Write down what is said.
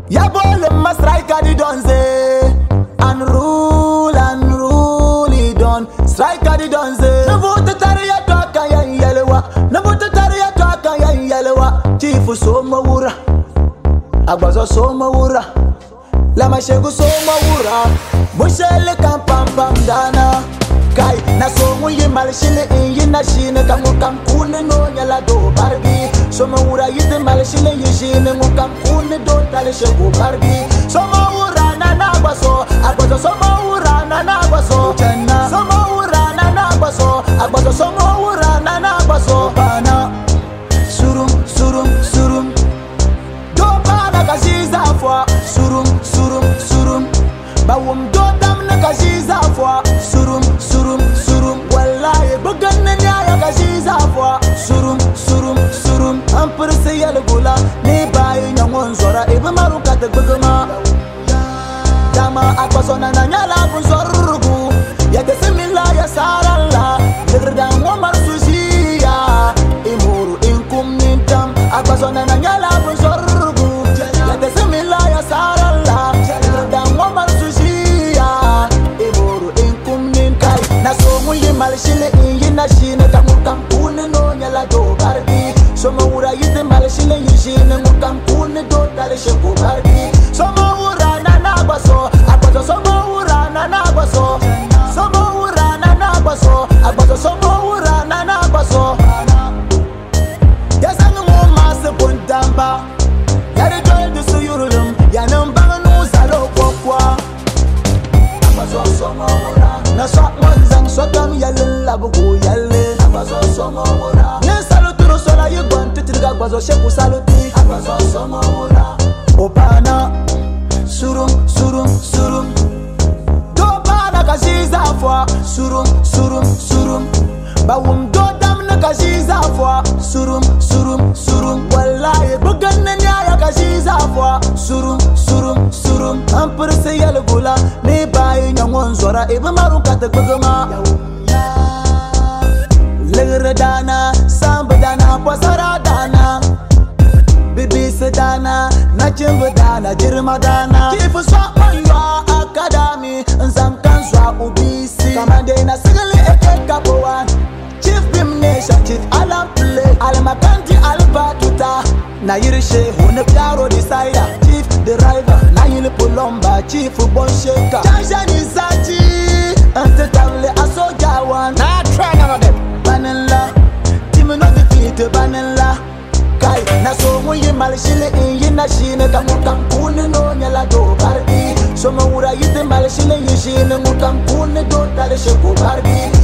Ya bole ma striker di donze. Unruly don. Striker di donze. Nabuta tariya toka ya yelewa. Nabuta tariya toka ya yelewa. Chifu soma wura. Agbazo soma wura. Lama shegu soma wura. Bushele kam pam pam dana. Kai na somu yi malshile inyi na shine kamu kune no nyala do barbi. Soma wura yite malshile yi shine kune do tale shegu barbi. Soma wura na nagbaso. Agbazo soma wura na nagbaso. Soma wura na nagbaso. Agbazo soma wura na nagbaso. Bana surum surum surum. Do bana kaziza fwa. Surum surum surum. Bawum do dam na kaziza fwa. Surum surum surum. Wallahi bugan na nyaya kaziza fwa. Surum surum surum. Ampere se yale gula. Ni bayi nyamon zora. Ibe maru kate bugama. Dama akbaso na nyala bunzorugu. Ya kesimila ya sarala. Negrda ngomar suziya. Imuru inkum nintam. Akbaso na nyala bunzorugu. Ya kesimila ya sarala. Negrda ngomar suziya. Imuru inkum ninkai. Na somu yi malshile inyi na shine kamu kune no nyala do barbi. Soma wura yite malshile yi shine kune do tale sheko barbi. Soma wura na nagbaso. Agbazo soma wura na nagbaso. Soma wura na nagbaso. Agbazo soma wura na nagbaso. Yasangu mo mase bundamba. Yari joy du suyurulum. Yanamba no zalo kwakwa. Agbazo soma wura. Na swak monzang swakam yalin labugu yalin. Agbazo soma wura. Yen saluturu sola yigwan titriga agbazo sheku saluti. Agbazo soma wura. Opana surum surum surum. Do bana kaziza fwa. Surum surum surum. Bawum do dam na kaziza fwa. Surum surum surum. Wallahi bugan na nyaya kaziza fwa. Surum surum surum. Ampere se yale gula. Ni bayi nyamon zora. Ibe maru kate bugama. Legre dana. Samba dana. Pasara dana. Bibi sedana, na chimba dana, jirma dana. Chifu swap manwa academy, nzamkan swap ubisi. Kamande na sigali eke kapowan. Chief Bim Nation, Chief Alam Play, Alamakanti Albatuta. Na yirishe hune piaro decider. Chief Driver, na yili pulomba. Chief Bon Shaker, Janshani Sachi. Ante table aso jawan. Nah, try none of them. Banella, Timmy no defeat Banella. Kai na somu yi malshile inyi na shine kamu kune no nyala do barbi. Soma wura yite malshile yi shine kune do tale sheko barbi.